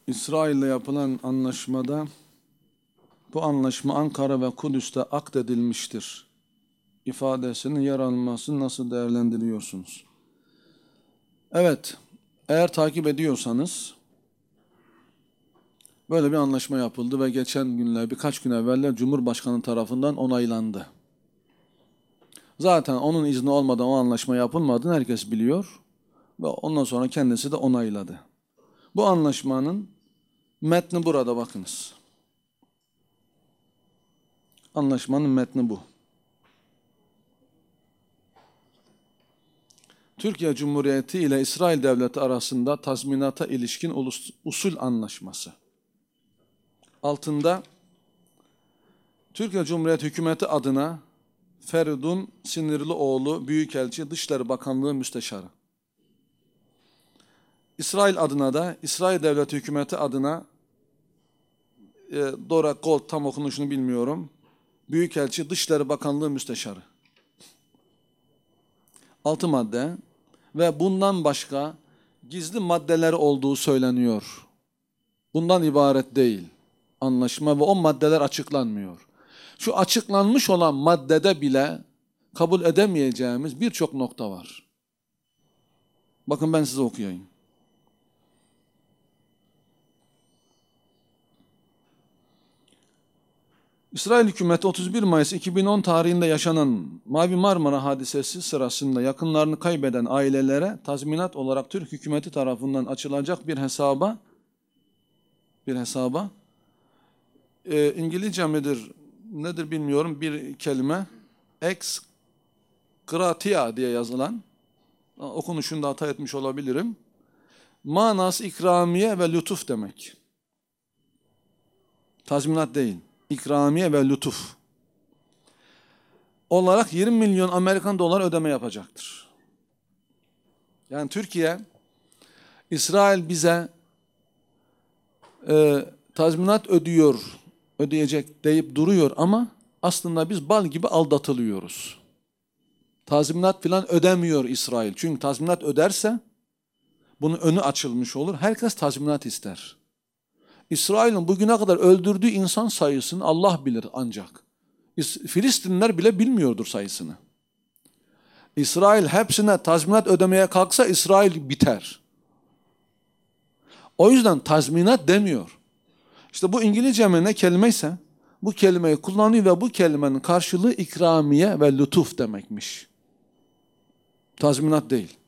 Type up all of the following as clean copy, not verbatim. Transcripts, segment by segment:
İsrail'le yapılan anlaşmada bu anlaşma Ankara ve Kudüs'te akdedilmiştir ifadesinin yer almasını nasıl değerlendiriyorsunuz? Evet, eğer takip ediyorsanız böyle bir anlaşma yapıldı ve geçen günler, birkaç gün evvel Cumhurbaşkanı tarafından onaylandı. Zaten onun izni olmadan o anlaşma yapılmadığını herkes biliyor ve ondan sonra kendisi de onayladı. Bu anlaşmanın metni burada, bakınız. Anlaşmanın metni bu. Türkiye Cumhuriyeti ile İsrail Devleti arasında tazminata ilişkin usul anlaşması. Altında Türkiye Cumhuriyeti Hükümeti adına Feridun Sinirlioğlu Büyükelçi, Dışişleri Bakanlığı Müsteşarı. İsrail adına da İsrail Devleti Hükümeti adına Dora Gold, tam okunuşunu bilmiyorum, Büyükelçi, Dışişleri Bakanlığı Müsteşarı. 6 madde ve bundan başka gizli maddeler olduğu söyleniyor. Bundan ibaret değil anlaşma ve o maddeler açıklanmıyor. Şu açıklanmış olan maddede bile kabul edemeyeceğimiz birçok nokta var. Bakın ben size okuyayım. İsrail hükümeti 31 Mayıs 2010 tarihinde yaşanan Mavi Marmara hadisesi sırasında yakınlarını kaybeden ailelere tazminat olarak Türk hükümeti tarafından açılacak bir hesaba İngilizce midir nedir bilmiyorum, bir kelime ex gratia diye yazılan, okunuşunda hata etmiş olabilirim. Manası ikramiye ve lütuf demek. Tazminat değil. İkramiye ve lütuf olarak 20 milyon Amerikan dolar ödeme yapacaktır. Yani Türkiye, İsrail bize tazminat ödeyecek deyip duruyor ama aslında biz bal gibi aldatılıyoruz. Tazminat falan ödemiyor İsrail. Çünkü tazminat öderse bunun önü açılmış olur. Herkes tazminat ister. İsrail'in bugüne kadar öldürdüğü insan sayısını Allah bilir ancak. Filistinliler bile bilmiyordur sayısını. İsrail hepsine tazminat ödemeye kalksa İsrail biter. O yüzden tazminat demiyor. İşte bu İngilizce ne kelimeyse bu kelimeyi kullanıyor ve bu kelimenin karşılığı ikramiye ve lütuf demekmiş. Tazminat değil.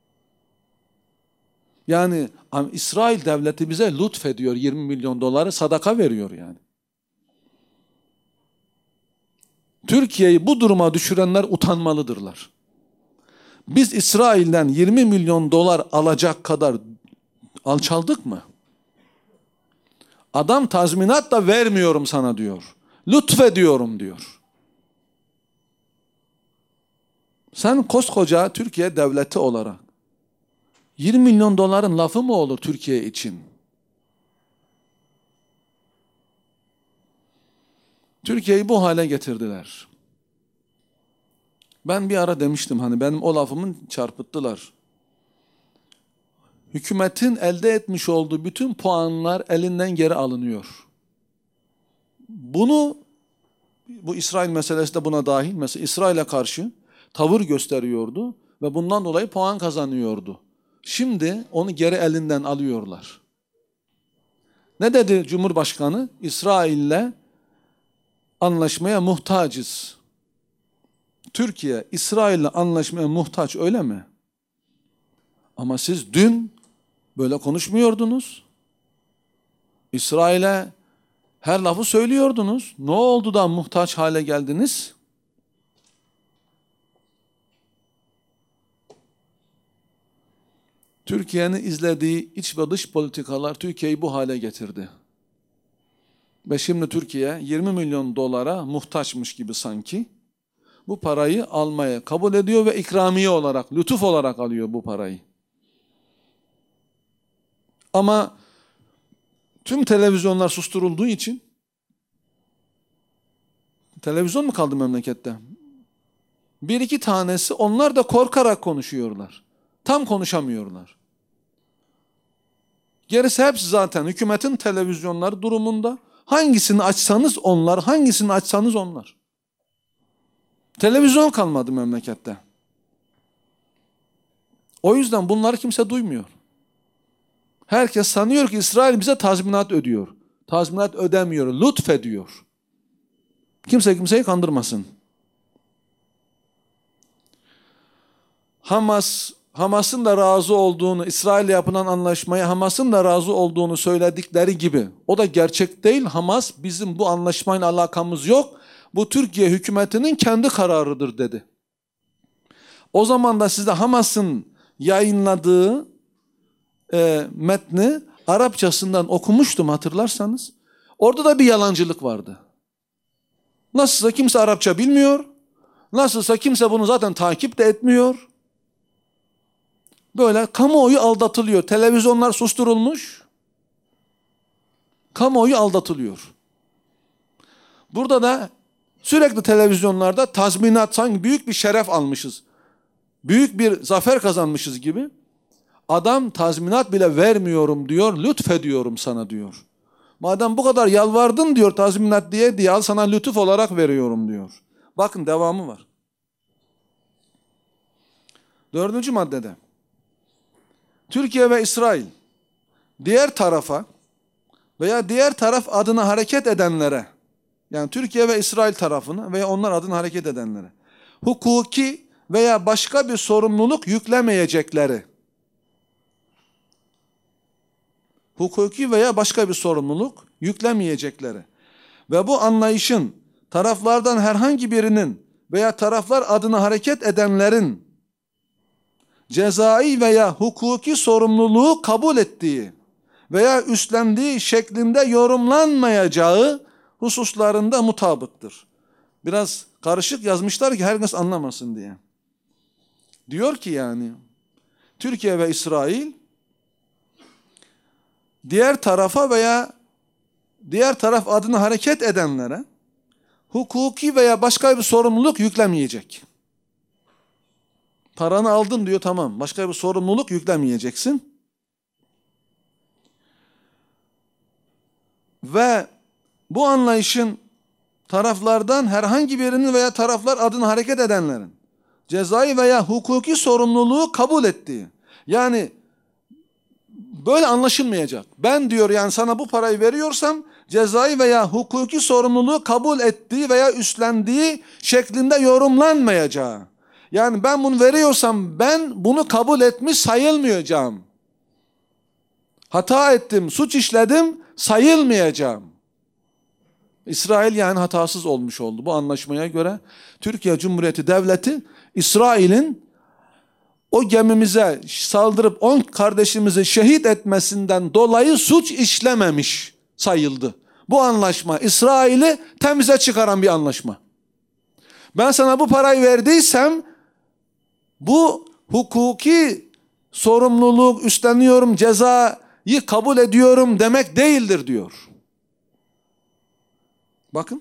Yani İsrail devleti bize lütfediyor, 20 milyon doları sadaka veriyor yani. Türkiye'yi bu duruma düşürenler utanmalıdırlar. Biz İsrail'den 20 milyon dolar alacak kadar alçaldık mı? Adam tazminat da vermiyorum sana diyor. Lütfediyorum diyor. Sen koskoca Türkiye devleti olarak 20 milyon doların lafı mı olur Türkiye için? Türkiye'yi bu hale getirdiler. Ben bir ara demiştim, hani benim o lafımı çarpıttılar. Hükümetin elde etmiş olduğu bütün puanlar elinden geri alınıyor. Bu İsrail meselesi de buna dahil. Mesela İsrail'e karşı tavır gösteriyordu ve bundan dolayı puan kazanıyordu. Şimdi onu geri elinden alıyorlar. Ne dedi Cumhurbaşkanı? İsrail'le anlaşmaya muhtacız. Türkiye, İsrail'le anlaşmaya muhtaç, öyle mi? Ama siz dün böyle konuşmuyordunuz. İsrail'e her lafı söylüyordunuz. Ne oldu da muhtaç hale geldiniz? Türkiye'nin izlediği iç ve dış politikalar Türkiye'yi bu hale getirdi. Ve şimdi Türkiye 20 milyon dolara muhtaçmış gibi sanki bu parayı almaya kabul ediyor ve ikramiye olarak, lütuf olarak alıyor bu parayı. Ama tüm televizyonlar susturulduğu için, televizyon mu kaldı memlekette? Bir iki tanesi, onlar da korkarak konuşuyorlar. Tam konuşamıyorlar. Gerisi hepsi zaten hükümetin televizyonları durumunda. Hangisini açsanız onlar, hangisini açsanız onlar. Televizyon kalmadı memlekette. O yüzden bunları kimse duymuyor. Herkes sanıyor ki İsrail bize tazminat ödüyor. Tazminat ödemiyor, lütfediyor. Kimse kimseyi kandırmasın. Hamas'ın da razı olduğunu, İsrail'le yapılan anlaşmaya Hamas'ın da razı olduğunu söyledikleri gibi, o da gerçek değil. Hamas, bizim bu anlaşmayla alakamız yok. Bu Türkiye hükümetinin kendi kararıdır dedi. O zaman da size Hamas'ın yayınladığı metni Arapçasından okumuştum hatırlarsanız. Orada da bir yalancılık vardı. Nasılsa kimse Arapça bilmiyor. Nasılsa kimse bunu zaten takip de etmiyor. Böyle kamuoyu aldatılıyor. Televizyonlar susturulmuş. Kamuoyu aldatılıyor. Burada da sürekli televizyonlarda tazminat, sanki büyük bir şeref almışız. Büyük bir zafer kazanmışız gibi. Adam tazminat bile vermiyorum diyor, lütfediyorum sana diyor. Madem bu kadar yalvardın diyor tazminat diye al sana lütuf olarak veriyorum diyor. Bakın devamı var. 4. maddede. Türkiye ve İsrail diğer tarafa veya diğer taraf adına hareket edenlere, yani Türkiye ve İsrail tarafını veya onlar adına hareket edenlere hukuki veya başka bir sorumluluk yüklemeyecekleri, hukuki veya başka bir sorumluluk yüklemeyecekleri ve bu anlayışın taraflardan herhangi birinin veya taraflar adına hareket edenlerin cezai veya hukuki sorumluluğu kabul ettiği veya üstlendiği şeklinde yorumlanmayacağı hususlarında mutabıktır. Biraz karışık yazmışlar ki herkes anlamasın diye. Diyor ki yani Türkiye ve İsrail diğer tarafa veya diğer taraf adına hareket edenlere hukuki veya başka bir sorumluluk yüklemeyecek. Paranı aldın diyor, tamam. Başka bir sorumluluk yüklemeyeceksin. Ve bu anlayışın taraflardan herhangi birinin veya taraflar adına hareket edenlerin cezai veya hukuki sorumluluğu kabul ettiği. Yani böyle anlaşılmayacak. Ben diyor yani sana bu parayı veriyorsam cezai veya hukuki sorumluluğu kabul ettiği veya üstlendiği şeklinde yorumlanmayacağı. Yani ben bunu veriyorsam ben bunu kabul etmiş sayılmayacağım. Hata ettim, suç işledim, sayılmayacağım. İsrail yani hatasız olmuş oldu bu anlaşmaya göre. Türkiye Cumhuriyeti Devleti İsrail'in o gemimize saldırıp 10 kardeşimizi şehit etmesinden dolayı suç işlememiş sayıldı. Bu anlaşma İsrail'i temize çıkaran bir anlaşma. Ben sana bu parayı verdiysem bu hukuki sorumluluk üstleniyorum, cezayı kabul ediyorum demek değildir diyor. Bakın.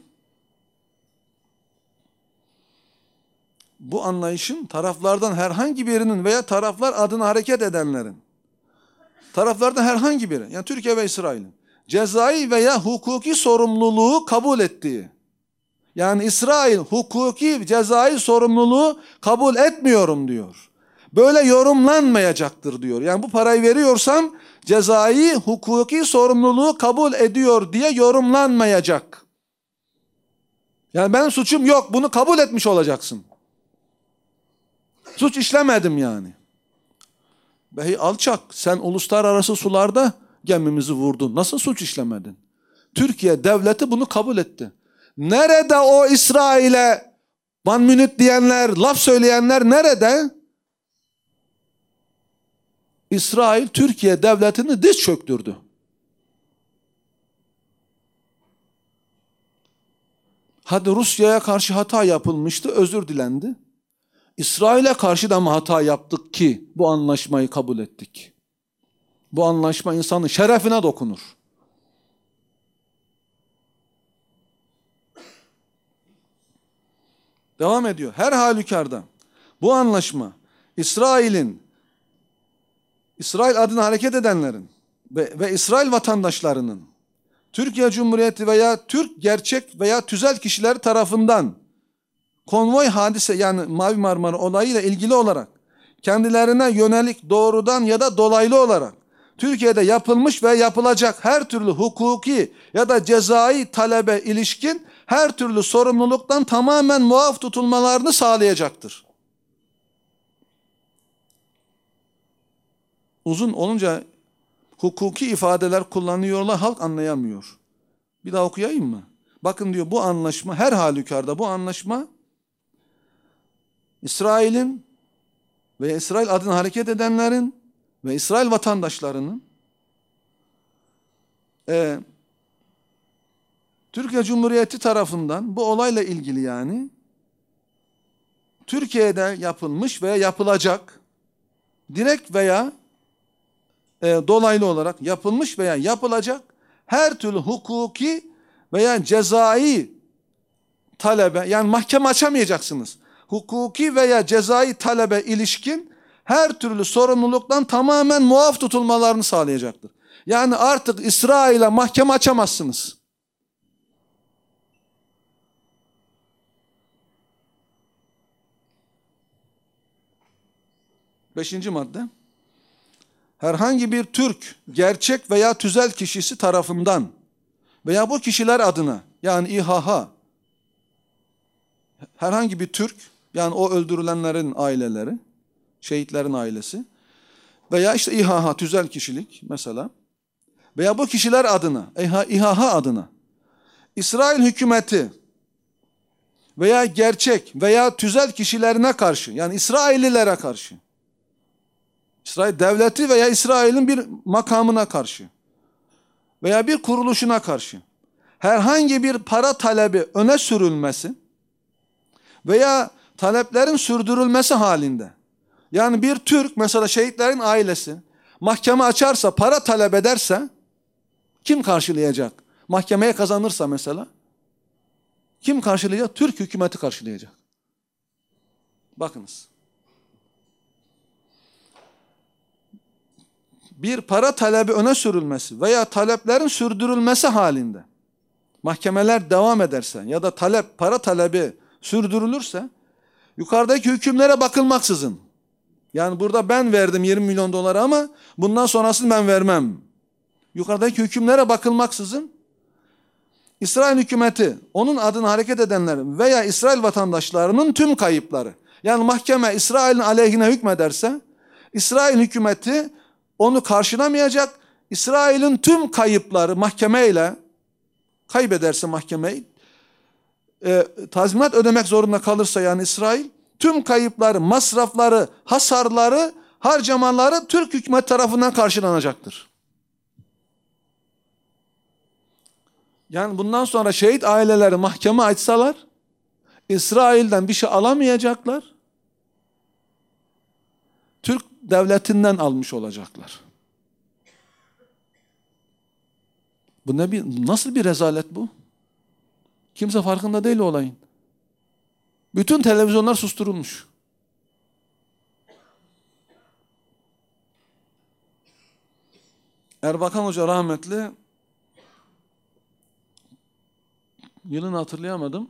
Bu anlayışın taraflardan herhangi birinin veya taraflar adına hareket edenlerin, taraflardan herhangi biri, yani Türkiye ve İsrail'in cezai veya hukuki sorumluluğu kabul ettiği, yani İsrail hukuki cezai sorumluluğu kabul etmiyorum diyor. Böyle yorumlanmayacaktır diyor. Yani bu parayı veriyorsam cezai hukuki sorumluluğu kabul ediyor diye yorumlanmayacak. Yani benim suçum yok, bunu kabul etmiş olacaksın. Suç işlemedim yani. Bey alçak, sen uluslararası sularda gemimizi vurdun. Nasıl suç işlemedin? Türkiye devleti bunu kabul etti. Nerede o İsrail'e One minute diyenler, laf söyleyenler nerede? İsrail Türkiye devletini diz çöktürdü. Hadi Rusya'ya karşı hata yapılmıştı, özür dilendi. İsrail'e karşı da mı hata yaptık ki bu anlaşmayı kabul ettik? Bu anlaşma insanın şerefine dokunur. Devam ediyor. Her halükarda bu anlaşma İsrail adına hareket edenlerin ve İsrail vatandaşlarının Türkiye Cumhuriyeti veya Türk gerçek veya tüzel kişiler tarafından konvoy hadise yani Mavi Marmara olayıyla ilgili olarak kendilerine yönelik doğrudan ya da dolaylı olarak Türkiye'de yapılmış ve yapılacak her türlü hukuki ya da cezai talebe ilişkin her türlü sorumluluktan tamamen muaf tutulmalarını sağlayacaktır. Uzun olunca hukuki ifadeler kullanıyorlar, halk anlayamıyor. Bir daha okuyayım mı? Bakın diyor, bu anlaşma, her halükarda bu anlaşma İsrail'in ve İsrail adına hareket edenlerin ve İsrail vatandaşlarının Türkiye Cumhuriyeti tarafından bu olayla ilgili yani Türkiye'de yapılmış veya yapılacak direkt veya dolaylı olarak yapılmış veya yapılacak her türlü hukuki veya cezai talebe, yani mahkeme açamayacaksınız. Hukuki veya cezai talebe ilişkin her türlü sorumluluktan tamamen muaf tutulmalarını sağlayacaktır. Yani artık İsrail'e mahkeme açamazsınız. Beşinci madde. Herhangi bir Türk, gerçek veya tüzel kişisi tarafından veya bu kişiler adına, yani İHH, herhangi bir Türk, yani o öldürülenlerin aileleri, şehitlerin ailesi veya işte İHH, tüzel kişilik mesela, veya bu kişiler adına, İHH adına İsrail hükümeti veya gerçek veya tüzel kişilerine karşı, yani İsraillilere karşı, İsrail devleti veya İsrail'in bir makamına karşı veya bir kuruluşuna karşı herhangi bir para talebi öne sürülmesi veya taleplerin sürdürülmesi halinde, yani bir Türk mesela şehitlerin ailesi mahkeme açarsa, para talep ederse kim karşılayacak? Mahkemeye kazanırsa mesela kim karşılayacak? Türk hükümeti karşılayacak. Bakınız. Bir para talebi öne sürülmesi veya taleplerin sürdürülmesi halinde mahkemeler devam ederse ya da para talebi sürdürülürse yukarıdaki hükümlere bakılmaksızın, yani burada ben verdim 20 milyon dolar ama bundan sonrasını ben vermem, yukarıdaki hükümlere bakılmaksızın İsrail hükümeti, onun adına hareket edenlerin veya İsrail vatandaşlarının tüm kayıpları, yani mahkeme İsrail'in aleyhine hükmederse İsrail hükümeti onu karşılamayacak, İsrail'in tüm kayıpları mahkemeyle, kaybederse mahkemeyi, tazminat ödemek zorunda kalırsa yani İsrail, tüm kayıpları, masrafları, hasarları, harcamaları Türk hükümet tarafından karşılanacaktır. Yani bundan sonra şehit aileleri mahkeme açsalar, İsrail'den bir şey alamayacaklar, Türk devletinden almış olacaklar. Bu nasıl bir rezalet bu? Kimse farkında değil olayın. Bütün televizyonlar susturulmuş. Erbakan Hoca rahmetli, yılını hatırlayamadım.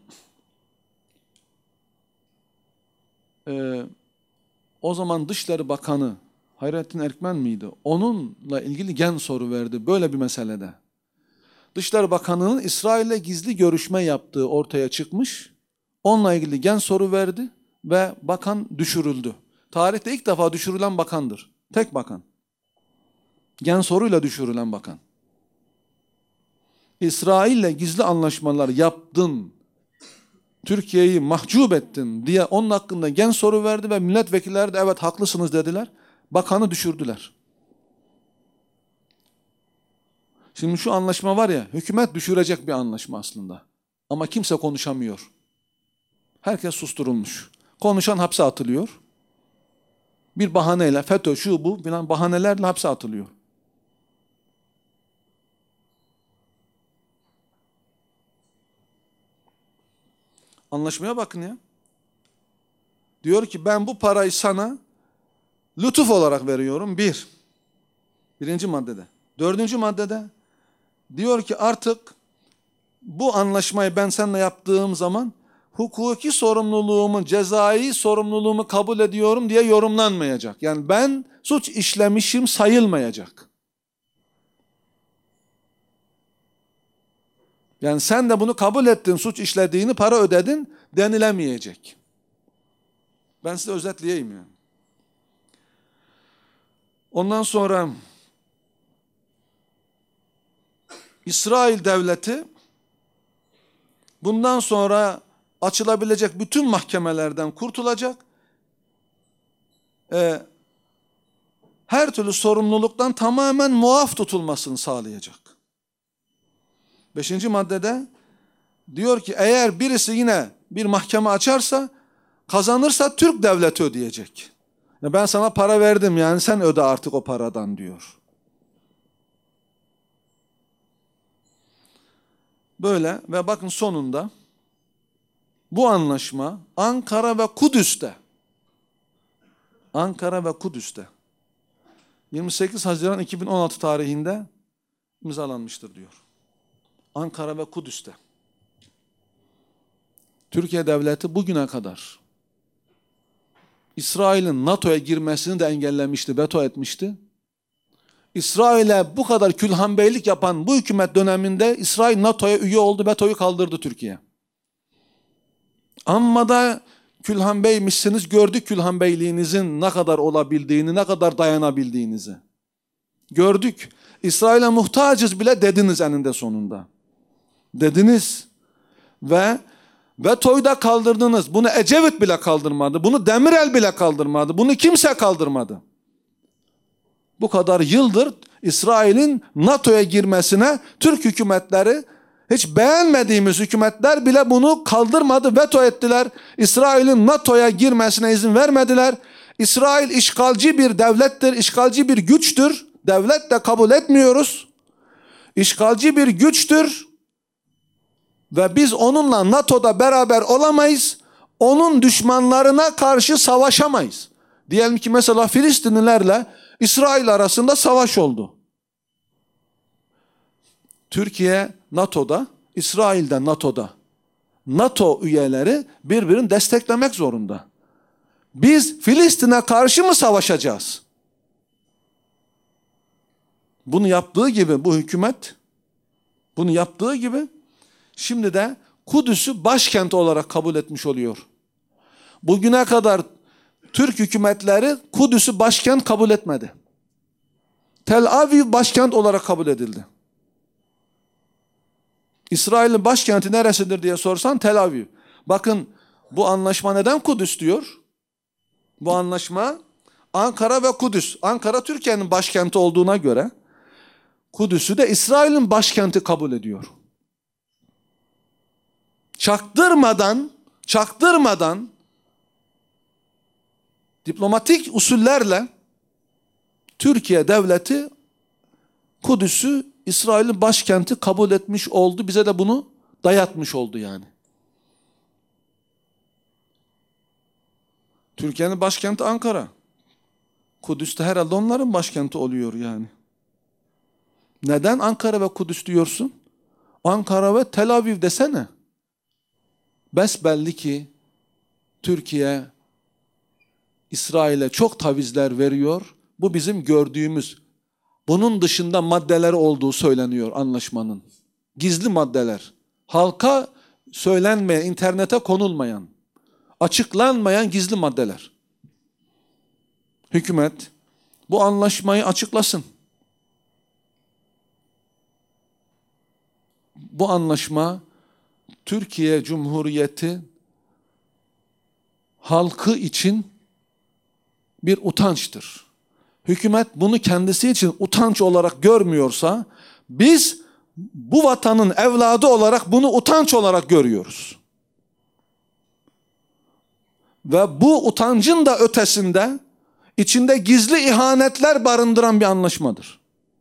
O zaman Dışişleri Bakanı Hayrettin Erkmen miydi? Onunla ilgili gen soru verdi böyle bir meselede. Dışişleri Bakanı'nın İsrail'le gizli görüşme yaptığı ortaya çıkmış. Onunla ilgili gen soru verdi ve bakan düşürüldü. Tarihte ilk defa düşürülen bakandır. Tek bakan. Gen soruyla düşürülen bakan. İsrail'le gizli anlaşmalar yaptın, Türkiye'yi mahcup ettin diye onun hakkında gen soru verdi ve milletvekilleri de evet haklısınız dediler. Bakanı düşürdüler. Şimdi şu anlaşma var ya, hükümet düşürecek bir anlaşma aslında. Ama kimse konuşamıyor. Herkes susturulmuş. Konuşan hapse atılıyor. Bir bahaneyle, FETÖ şu bu filan bahanelerle hapse atılıyor. Anlaşmaya bakın ya. Diyor ki ben bu parayı sana lütuf olarak veriyorum. Birinci maddede. 4. maddede diyor ki artık bu anlaşmayı ben seninle yaptığım zaman hukuki sorumluluğumu, cezai sorumluluğumu kabul ediyorum diye yorumlanmayacak. Yani ben suç işlemişim sayılmayacak. Yani sen de bunu kabul ettin, suç işlediğini, para ödedin denilemeyecek. Ben size özetleyeyim yani. Ondan sonra İsrail devleti bundan sonra açılabilecek bütün mahkemelerden kurtulacak. Her türlü sorumluluktan tamamen muaf tutulmasını sağlayacak. 5. maddede diyor ki eğer birisi yine bir mahkeme açarsa, kazanırsa Türk devleti ödeyecek. Ya ben sana para verdim, yani sen öde artık o paradan diyor. Böyle ve bakın sonunda bu anlaşma Ankara ve Kudüs'te 28 Haziran 2016 tarihinde imzalanmıştır diyor. Ankara ve Kudüs'te. Türkiye devleti bugüne kadar İsrail'in NATO'ya girmesini de engellemişti, veto etmişti. İsrail'e bu kadar külhanbeylik yapan bu hükümet döneminde İsrail NATO'ya üye oldu, vetoyu kaldırdı Türkiye. Amma da külhanbeymişsiniz, gördük külhanbeyliğinizin ne kadar olabildiğini, ne kadar dayanabildiğinizi. Gördük. İsrail'e muhtacız bile dediniz eninde sonunda. Dediniz ve vetoyu da kaldırdınız. Bunu Ecevit bile kaldırmadı. Bunu Demirel bile kaldırmadı. Bunu kimse kaldırmadı. Bu kadar yıldır İsrail'in NATO'ya girmesine Türk hükümetleri, hiç beğenmediğimiz hükümetler bile bunu kaldırmadı, veto ettiler. İsrail'in NATO'ya girmesine izin vermediler. İsrail işgalci bir devlettir, işgalci bir güçtür. Devlet de kabul etmiyoruz. İşgalci bir güçtür. Ve biz onunla NATO'da beraber olamayız. Onun düşmanlarına karşı savaşamayız. Diyelim ki mesela Filistinlilerle İsrail arasında savaş oldu. Türkiye NATO'da, İsrail de NATO'da. NATO üyeleri birbirini desteklemek zorunda. Biz Filistin'e karşı mı savaşacağız? Bunu yaptığı gibi bu hükümet, bunu yaptığı gibi şimdi de Kudüs'ü başkent olarak kabul etmiş oluyor. Bugüne kadar Türk hükümetleri Kudüs'ü başkent kabul etmedi. Tel Aviv başkent olarak kabul edildi. İsrail'in başkenti neresidir diye sorsan Tel Aviv. Bakın bu anlaşma neden Kudüs diyor? Bu anlaşma Ankara ve Kudüs. Ankara Türkiye'nin başkenti olduğuna göre Kudüs'ü de İsrail'in başkenti kabul ediyor. Çaktırmadan diplomatik usullerle Türkiye devleti Kudüs'ü İsrail'in başkenti kabul etmiş oldu. Bize de bunu dayatmış oldu yani. Türkiye'nin başkenti Ankara. Kudüs de herhalde onların başkenti oluyor yani. Neden Ankara ve Kudüs diyorsun? Ankara ve Tel Aviv desene. Besbelli ki Türkiye İsrail'e çok tavizler veriyor. Bu bizim gördüğümüz. Bunun dışında maddeleri olduğu söyleniyor anlaşmanın. Gizli maddeler. Halka söylenmeyen, internete konulmayan, açıklanmayan gizli maddeler. Hükümet bu anlaşmayı açıklasın. Bu anlaşma Türkiye Cumhuriyeti halkı için bir utançtır. Hükümet bunu kendisi için utanç olarak görmüyorsa, biz bu vatanın evladı olarak bunu utanç olarak görüyoruz. Ve bu utancın da ötesinde, içinde gizli ihanetler barındıran bir anlaşmadır.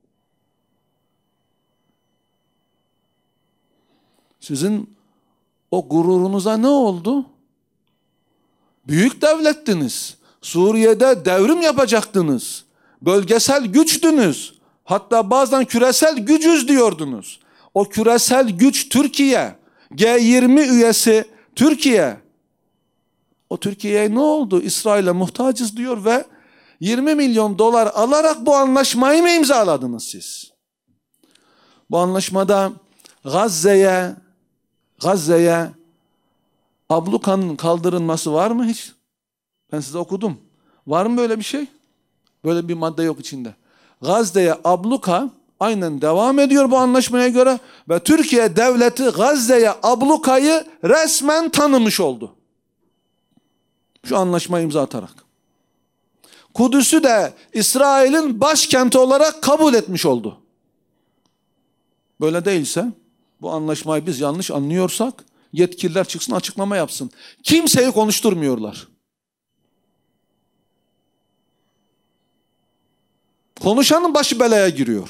Sizin o gururunuza ne oldu? Büyük devlettiniz. Suriye'de devrim yapacaktınız. Bölgesel güçtünüz. Hatta bazen küresel gücüz diyordunuz. O küresel güç Türkiye. G20 üyesi Türkiye. O Türkiye'ye ne oldu? İsrail'e muhtacız diyor ve 20 milyon dolar alarak bu anlaşmayı mı imzaladınız siz? Bu anlaşmada Gazze'ye ablukanın kaldırılması var mı hiç? Ben size okudum. Var mı böyle bir şey? Böyle bir madde yok içinde. Gazze'ye abluka aynen devam ediyor bu anlaşmaya göre ve Türkiye devleti Gazze'ye ablukayı resmen tanımış oldu. Şu anlaşmayı imza atarak. Kudüs'ü de İsrail'in başkenti olarak kabul etmiş oldu. Böyle değilse bu anlaşmayı biz yanlış anlıyorsak yetkililer çıksın açıklama yapsın. Kimseyi konuşturmuyorlar. Konuşanın başı belaya giriyor.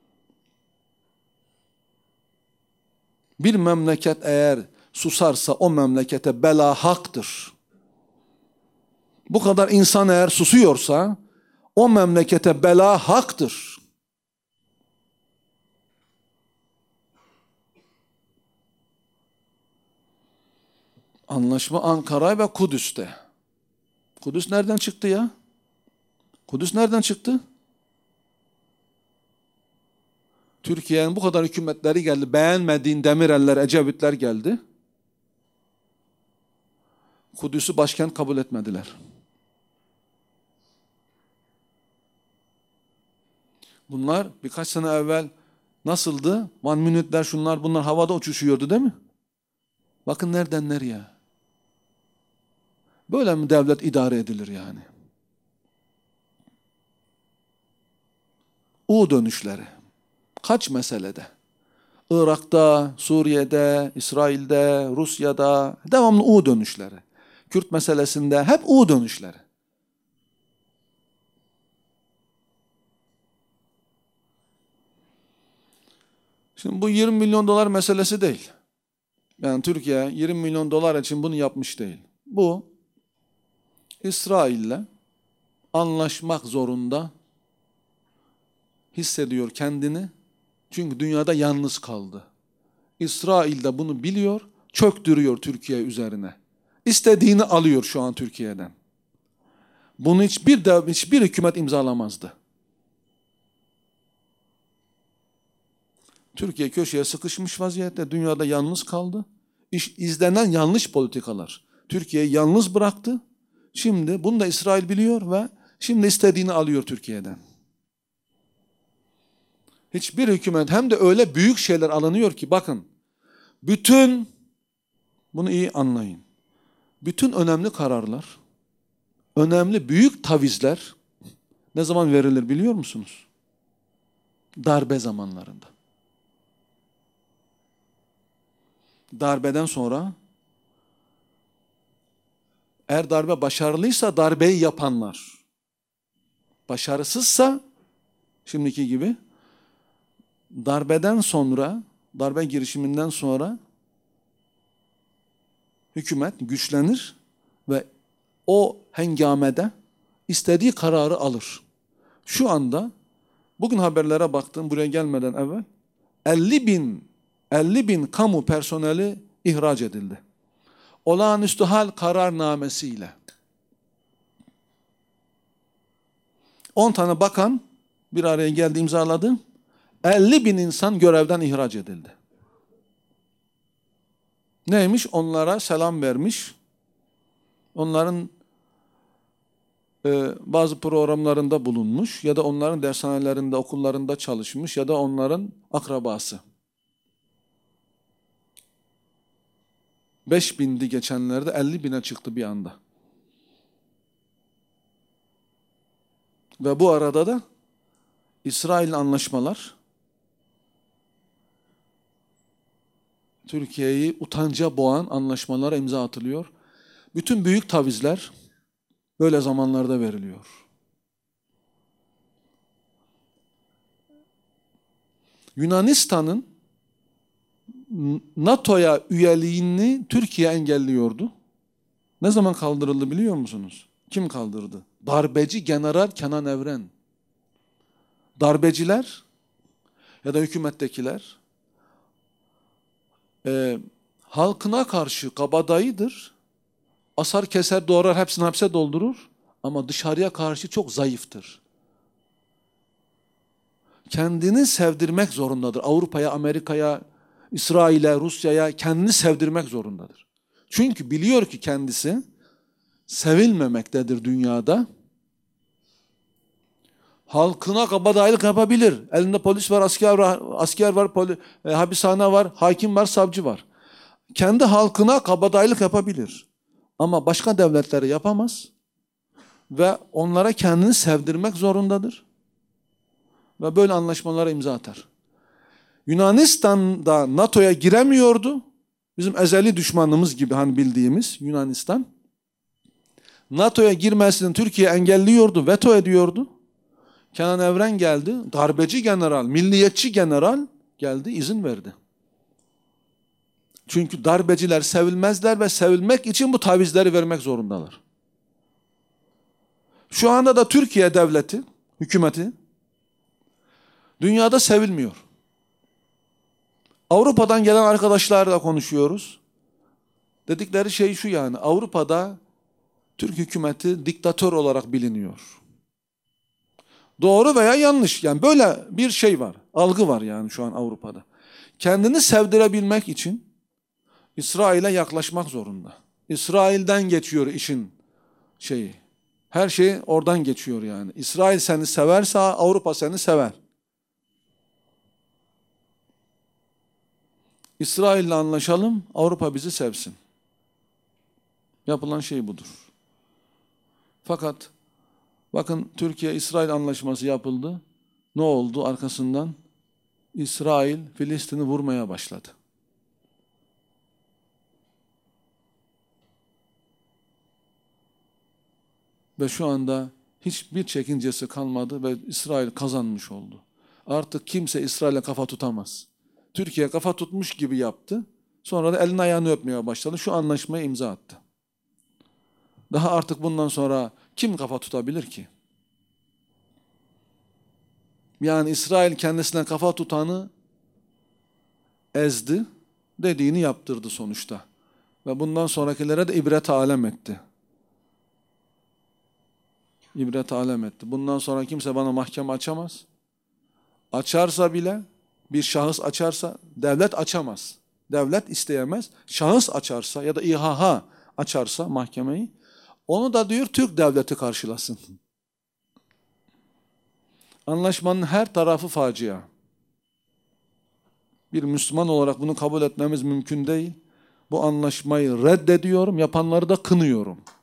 Bir memleket eğer susarsa o memlekete bela haktır. Bu kadar insan eğer susuyorsa o memlekete bela haktır. Anlaşma Ankara ve Kudüs'te. Kudüs nereden çıktı ya? Kudüs nereden çıktı? Türkiye'nin bu kadar hükümetleri geldi. Beğenmediğin Demireller, Ecevitler geldi. Kudüs'ü başkent kabul etmediler. Bunlar birkaç sene evvel nasıldı? Van Münihler şunlar bunlar havada uçuşuyordu değil mi? Bakın nereden nereye. Böyle mi devlet idare edilir yani? U dönüşleri. Kaç meselede? Irak'ta, Suriye'de, İsrail'de, Rusya'da devamlı U dönüşleri. Kürt meselesinde hep U dönüşleri. Şimdi bu 20 milyon dolar meselesi değil. Yani Türkiye 20 milyon dolar için bunu yapmış değil. Bu İsrail'le anlaşmak zorunda hissediyor kendini. Çünkü dünyada yalnız kaldı. İsrail de bunu biliyor, çöktürüyor Türkiye üzerine. İstediğini alıyor şu an Türkiye'den. Bunu hiçbir hükümet imzalamazdı. Türkiye köşeye sıkışmış vaziyette, dünyada yalnız kaldı. İzlenen yanlış politikalar Türkiye'yi yalnız bıraktı. Şimdi bunu da İsrail biliyor ve şimdi istediğini alıyor Türkiye'den. Hiçbir hükümet hem de öyle büyük şeyler alınıyor ki bakın bunu iyi anlayın. Bütün önemli kararlar, önemli büyük tavizler ne zaman verilir biliyor musunuz? Darbe zamanlarında. Darbeden sonra eğer darbe başarılıysa darbeyi yapanlar, başarısızsa şimdiki gibi darbeden sonra, darbe girişiminden sonra hükümet güçlenir ve o hengamede istediği kararı alır. Şu anda bugün haberlere baktım buraya gelmeden evvel 50 bin kamu personeli ihraç edildi. Olağanüstü hal kararnamesiyle. 10 tane bakan bir araya geldi imzaladı. 50 bin insan görevden ihraç edildi. Neymiş? Onlara selam vermiş. Onların bazı programlarında bulunmuş ya da onların dershanelerinde, okullarında çalışmış ya da onların akrabası. 5.000'di geçenlerde 50.000'e çıktı bir anda. Ve bu arada da İsrail anlaşmalar Türkiye'yi utanca boğan anlaşmalara imza atılıyor. Bütün büyük tavizler böyle zamanlarda veriliyor. Yunanistan'ın NATO'ya üyeliğini Türkiye engelliyordu. Ne zaman kaldırıldı biliyor musunuz? Kim kaldırdı? Darbeci General Kenan Evren. darbeciler ya da hükümettekiler halkına karşı kabadayıdır. Asar keser doğrar hepsini hapse doldurur ama dışarıya karşı çok zayıftır. Kendini sevdirmek zorundadır. Avrupa'ya, Amerika'ya, İsrail'e, Rusya'ya kendini sevdirmek zorundadır. Çünkü biliyor ki kendisi sevilmemektedir dünyada. Halkına kabadayılık yapabilir. Elinde polis var, asker var, hapishane var, hakim var, savcı var. Kendi halkına kabadayılık yapabilir. Ama başka devletlere yapamaz. Ve onlara kendini sevdirmek zorundadır. Ve böyle anlaşmalara imza atar. Yunanistan da NATO'ya giremiyordu. Bizim ezeli düşmanımız gibi hani bildiğimiz Yunanistan. NATO'ya girmesini Türkiye engelliyordu, veto ediyordu. Kenan Evren geldi, darbeci general, milliyetçi general geldi, izin verdi. Çünkü darbeciler sevilmezler ve sevilmek için bu tavizleri vermek zorundalar. Şu anda da Türkiye devleti, hükümeti dünyada sevilmiyor. Avrupa'dan gelen arkadaşlarla konuşuyoruz. Dedikleri şey şu yani, Avrupa'da Türk hükümeti diktatör olarak biliniyor. Doğru veya yanlış, yani böyle bir şey var, algı var yani şu an Avrupa'da. Kendini sevdirebilmek için İsrail'e yaklaşmak zorunda. İsrail'den geçiyor işin şeyi. Her şey oradan geçiyor yani. İsrail seni severse Avrupa seni sever. İsrail'le anlaşalım, Avrupa bizi sevsin. Yapılan şey budur. Fakat bakın Türkiye-İsrail anlaşması yapıldı. Ne oldu arkasından? İsrail Filistin'i vurmaya başladı. Ve şu anda hiçbir çekincesi kalmadı ve İsrail kazanmış oldu. Artık kimse İsrail'e kafa tutamaz. Türkiye kafa tutmuş gibi yaptı. Sonra da elini ayağını öpmeye başladı. Şu anlaşmaya imza attı. Daha artık bundan sonra kim kafa tutabilir ki? Yani İsrail kendisine kafa tutanı ezdi, dediğini yaptırdı sonuçta. Ve bundan sonrakilere de ibret alem etti. İbret alem etti. Bundan sonra kimse bana mahkeme açamaz. Açarsa bile, bir şahıs açarsa, devlet açamaz. Devlet isteyemez. Şahıs açarsa ya da İHH açarsa mahkemeyi, onu da diyor Türk devleti karşılasın. Anlaşmanın her tarafı facia. Bir Müslüman olarak bunu kabul etmemiz mümkün değil. Bu anlaşmayı reddediyorum, yapanları da kınıyorum.